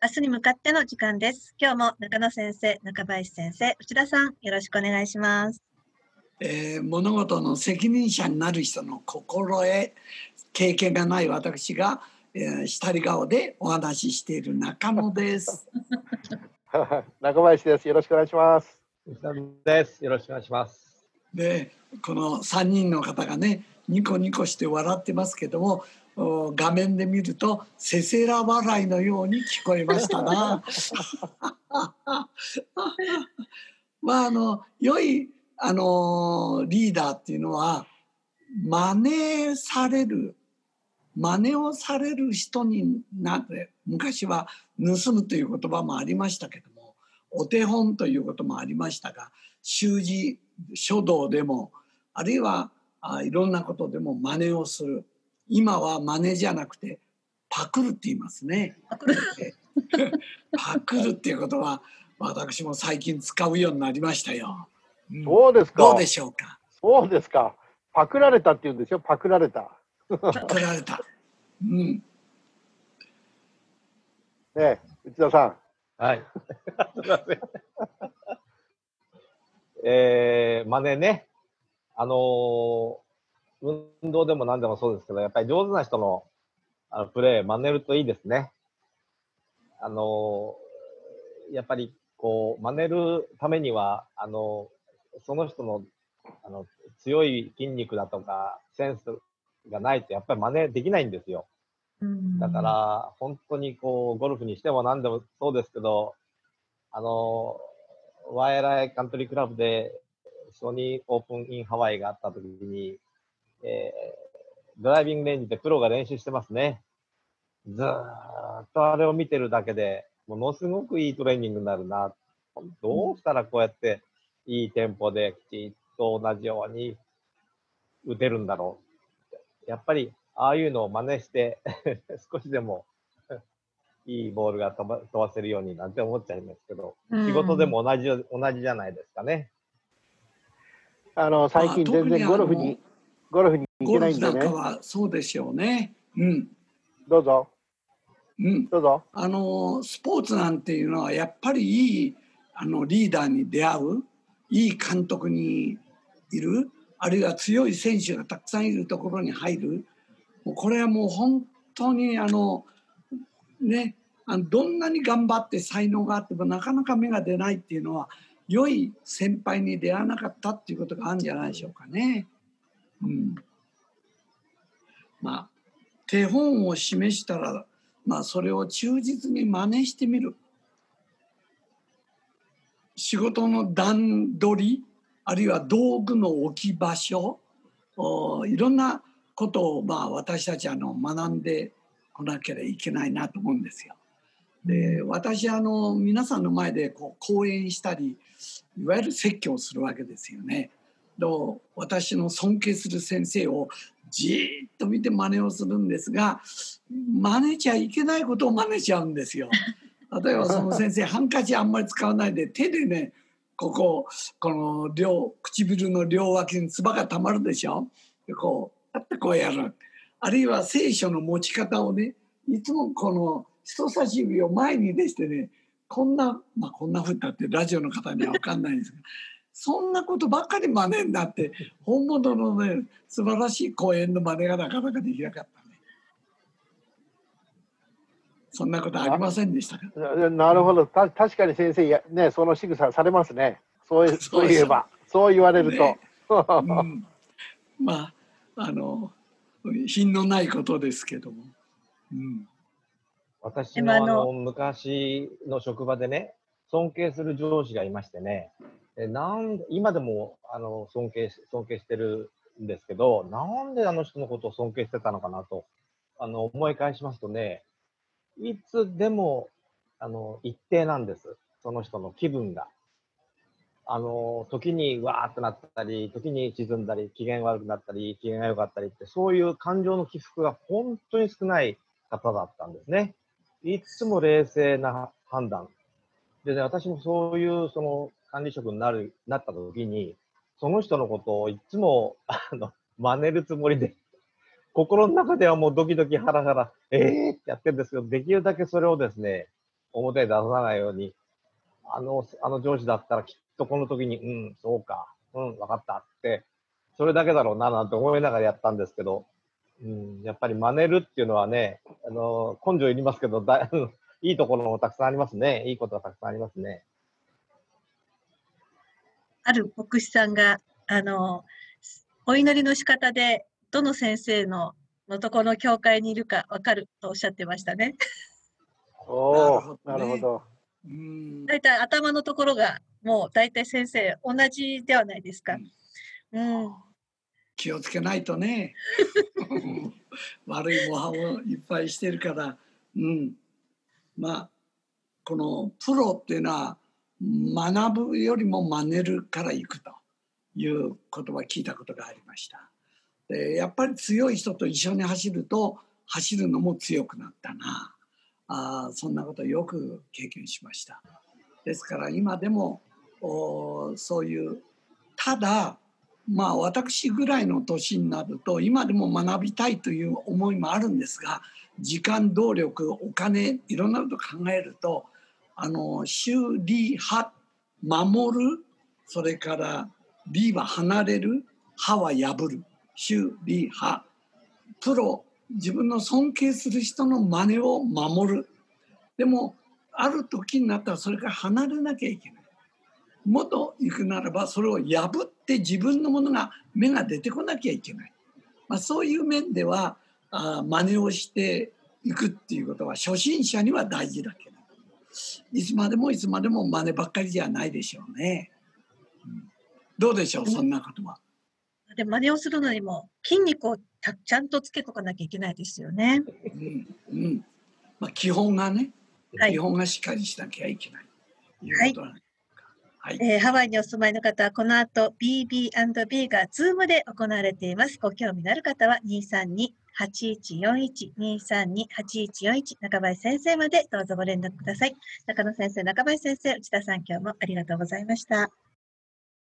明日に向かっての時間です。今日も中野先生、中林先生、内田さん、よろしくお願いします。 物事の責任者になる人の心得、経験がない私が、下り顔でお話ししている中野です。 中林です。よろしくお願いします。 内田です。よろしくお願いします。 で、この3人の方がね、ニコニコして笑ってますけども、画面で見るとせせら笑いのように聞こえましたな。まあ良いリーダーっていうのは真似をされる人になって、昔は盗むという言葉もありましたけども、お手本ということもありましたが、習字書道でもあるいはいろんなことでも真似をする。今は真似じゃなくてパクるって言いますね。パクるっていうことは私も最近使うようになりましたよ。 そうですか。 どうでしょうか。 そうですか。パクられたって言うんですよ。パクられた。 パクられた。 ねえ、内田さん。 はい。すみません。真似ね。運動でも何でもそうですけど、やっぱり上手な人のプレー真似るといいですね。やっぱりこう真似るためにはその人の強い筋肉だとかセンスがないとやっぱり真似できないんですよ。だから本当にこうゴルフにしても何でもそうですけど、ワイライカントリークラブでソニーオープンインハワイがあった時に、ドライビングレンジでプロが練習してますね。ずーっとあれを見てるだけでものすごくいいトレーニングになるな。どうしたらこうやっていいテンポできちっと同じように打てるんだろう。やっぱりああいうのを真似して少しでもいいボールが飛ばせるようになんて思っちゃいますけど、仕事でも同じじゃないですかね。 最近全然ゴルフに行けないんでね。 ゴルフなんかはそうでしょうね。 どうぞ。 どうぞ。スポーツなんていうのはやっぱりいいリーダーに出会う、いい監督にいる、あるいは強い選手がたくさんいるところに入る。もうこれはもう本当にどんなに頑張って才能があってもなかなか芽が出ないっていうのは良い先輩に出会わなかったっていうことがあるんじゃないでしょうかね。まあ手本を示したら、それを忠実に真似してみる。仕事の段取り、あるいは道具の置き場所、いろんなことを私たち学んでこなきゃいけないなと思うんですよ。で、私皆さんの前で講演したり、いわゆる説教をするわけですよね。私の尊敬する先生をじーっと見て真似をするんですが、真似ちゃいけないことを真似ちゃうんですよ。例えばその先生ハンカチあんまり使わないで手でね、この唇の両脇に唾がたまるでしょ。でこうやる。あるいは聖書の持ち方をね、いつもこの人差し指を前に出してね、こんなふうになってラジオの方には分かんないんですが、そんなことばっかり真似になって本物のね素晴らしい講演の真似がなかなかできなかったね。そんなことありませんでしたか。 なるほど。確かに先生ね、その仕草されますね。そういえばそう言われると、ね品のないことですけども。 私の昔の職場でね、尊敬する上司がいましてね、今でも尊敬してるんですけど、なんであの人のことを尊敬してたのかなと思い返しますとね、いつでも一定なんです、その人の気分が。時にわーっとなったり、時に沈んだり、機嫌悪くなったり、機嫌が良かったりって、そういう感情の起伏が本当に少ない方だったんですね。いつも冷静な判断。でね、私もそういうその管理職になった時に、その人のことをいつも真似るつもりで、心の中ではもうドキドキハラハラ、ってやってるんですけど、できるだけそれをですね、 表に出さないように、あの上司だったらきっとこの時に、うん、そうか、うん、わかったって、それだけだろうな、なんて思いながらやったんですけど、うん、やっぱり真似るっていうのはね、根性いりますけど、いいところもたくさんありますね。いいことがたくさんありますね。 ある牧師さんが、お祈りの仕方で、どの先生のところの教会にいるか分かるとおっしゃってましたね。 おお、なるほど。 大体頭のところが、もう大体先生、同じではないですか。 気をつけないとね。悪い模範をいっぱいしてるから、まあ、このプロっていうのは、学ぶよりも真似るから行くという言葉を聞いたことがありました。でやっぱり強い人と一緒に走ると走るのも強くなったな。そんなことをよく経験しました。ですから今でもそういうただ私ぐらいの年になると今でも学びたいという思いもあるんですが、時間、動力、お金いろんなことを考えると修理派守る、それから理は離れる、派は破る、修理派プロ、自分の尊敬する人の真似を守る。でもある時になったらそれから離れなきゃいけない。もっといくならばそれを破って自分のものが芽が出てこなきゃいけない。そういう面では真似をしていくっていうことは初心者には大事だけど、いつまでも真似ばっかりじゃないでしょうね。どうでしょう、そんなことは。 で真似をするのにも筋肉をちゃんとつけとかなきゃいけないですよね。 基本がね、 はい、 基本がしっかりしなきゃいけないということなんです。 ハワイにお住まいの方はこの後 BB&B が Zoom で行われています。ご興味のある方は232-8141 232-8141中林先生までどうぞご連絡ください。中野先生、中林先生、内田さん、今日もありがとうございました。